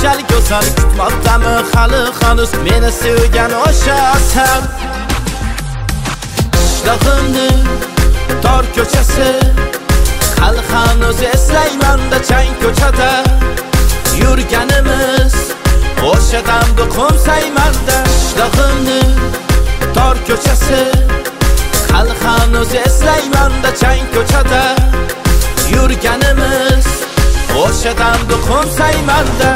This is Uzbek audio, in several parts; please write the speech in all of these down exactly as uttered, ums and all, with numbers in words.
go'shal go'zal kutmoqdami hali hanuz meni sevgan o'sha asal. Qishlog'imni tor ko'chasi hali hanuz eslayman-da chang ko'chada yurganimiz o'sha damda qo'msayman-da. Qishlog'imni tor ko'chasi hali hanuz eslayman-da chang ko'chada yurganimiz o'sha damda qo'msayman-da.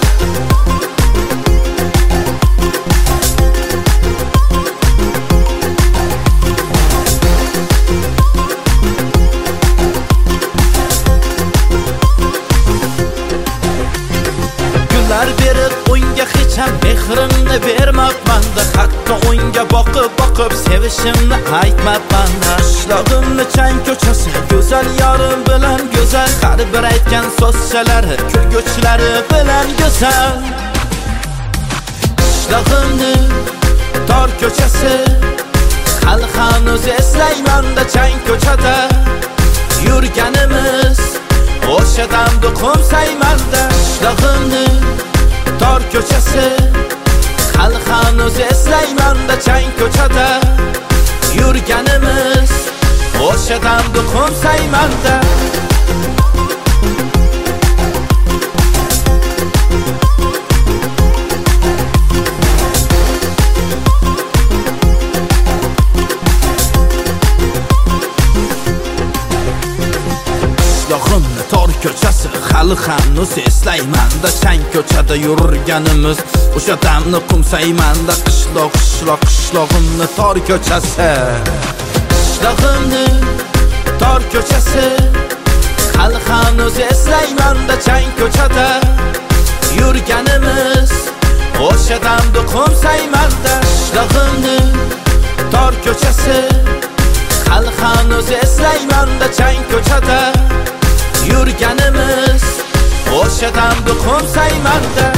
Gullar berib unga hech ham mehrimni bermabman-da, hatto unga boqib boqib sevishimni aytmabman-da. Qishlog'imni chang ko'chasi go'zal yorim bilan go'zal, har bir aytgan so'zchalari kulguchlari bilan go'zal. Qishlog'imni tor ko'chasi hali hanuz eslayman-da chang ko'chada yurganimiz o'sha damda qo'msayman-da. Qishlog'imni tor ko'chasi hali hanuz eslayman-da chang ko'chada yurganimiz o'sha damda qo'msayman-da. Qishlog'imni tor ko'chasi hali hanuz eslayman-da chang ko'chada yurganimiz o'sha damni qo'msayman-da. Qishloq qishloq qishlog'imni tor ko'chasi. Qishlog'imni tor ko'chasi hali hanuz eslayman-da chang ko'chada yurganimiz o'sha damda qo'msayman-da. Qishlog'imni tor ko'chasi hali hanuz eslayman-da chang ko'chada yurganimiz o'sha damda qo'msayman-da.